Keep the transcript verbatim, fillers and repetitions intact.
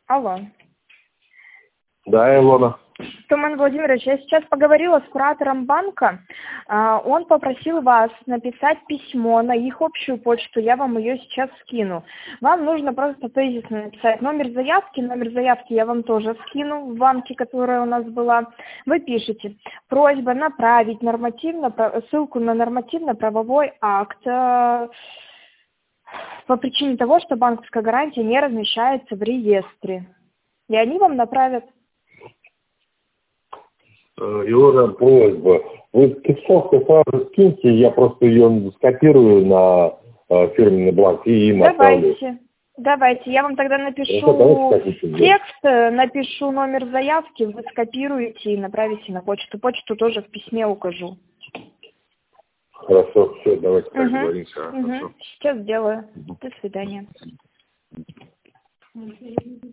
Алло. Да, Илона. Туман Владимирович, я сейчас поговорила с куратором банка. Он попросил вас написать письмо на их общую почту, я вам ее сейчас скину. Вам нужно просто тезисно написать номер заявки, номер заявки я вам тоже скину в банке, которая у нас была. Вы пишете: просьба направить нормативно, ссылку на нормативно-правовой акт по причине того, что банковская гарантия не размещается в реестре. И они вам направят. Илона, просьба. Вы текстовку сразу скиньте, я просто ее скопирую на э, фирменный бланк и им Давайте. отправлю. Давайте, я вам тогда напишу Хорошо, текст, напишу номер заявки, вы скопируете и направите на почту. Почту тоже в письме укажу. Хорошо, все, давайте так Угу. договоримся. Угу. Сейчас сделаю. До свидания.